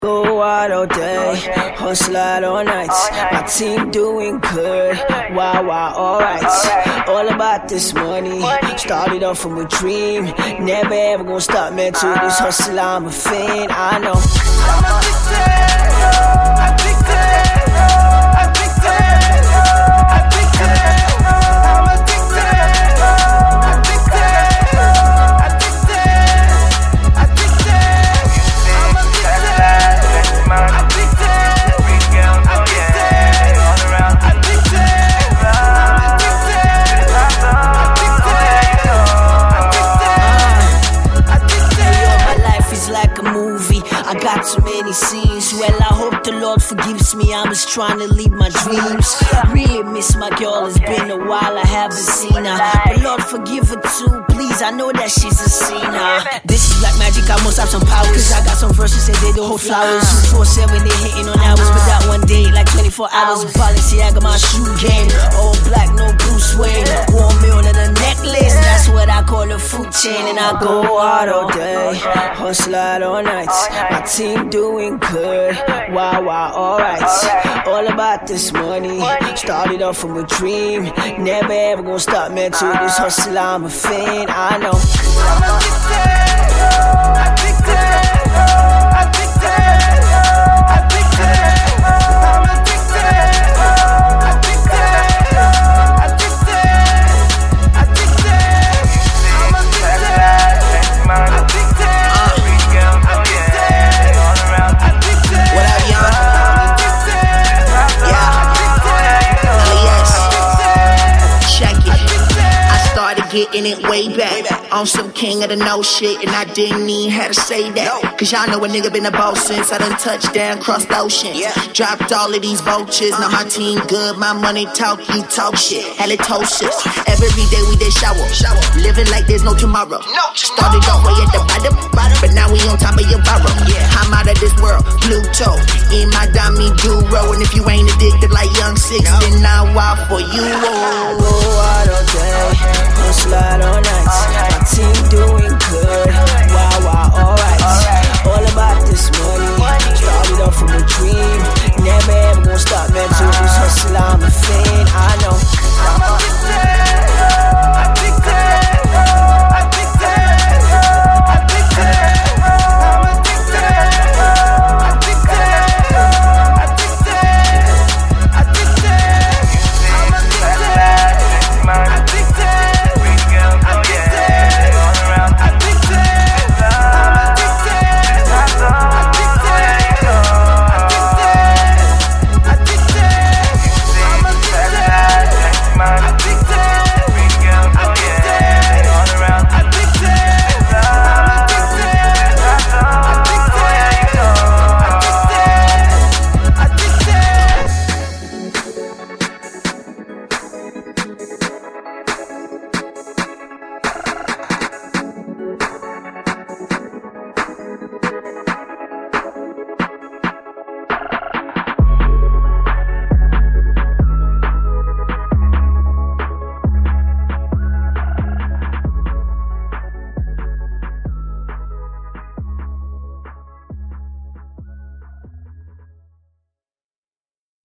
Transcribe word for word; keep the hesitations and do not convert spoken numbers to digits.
Go out all day, hustle out all nights. My team doing good, wow, wow, alright. All about this money, started off from a dream. Never ever gonna stop, man, to this hustle, I'm a fiend, I know. I'm addicted, addicted, addicted, addicted. I'm addicted, addicted, addicted, addicted. I'm addicted. I got too many scenes. Well, I hope the Lord forgives me. I'm just trying to lead my dreams. Really miss my girl. It's been a while, I haven't seen her. But Lord forgive her too, please. I know that she's a sinner. This is like magic, I must have some powers. Cause I got some verses say they don't hold flowers. two four seven, they hitting on hours. But that one day, like twenty-four hours. Balenciaga, my shoe game. All black, no Bruce Wayne. One meal and a necklace. That's what I call a food chain. And I go out all day, hustle out all nights. My team doing good, wow, wow, alright. All about this money, started off from a dream. Never ever gonna stop, man, to this hustle, I'm a fiend, I know. I'm addicted, addicted, addicted, addicted. I'm addicted, addicted, addicted, addicted. I'm addicted, addicted. What up, young? Yeah. Yes. Check it. I started getting it way back. On some king of the no shit, and I didn't even have to say that. Cause y'all know a nigga been a boss since I done touched down, crossed oceans. Dropped all of these vultures. Now my team good, my money talk, you talk shit. Halitosis. Every day we did shower. Living like there's no tomorrow. Started off way at the bottom, but now we on top of your barrel. I'm out of this world, Pluto. In my dummy duro. And if you ain't addicted like Young Six, then I walk for you. Oh. Go out all day, hustle out all nights. My team doing good, wow, wow, alright. All about this money, started off from a dream. Never ever gonna stop, man, to this hustle, I'm a fiend.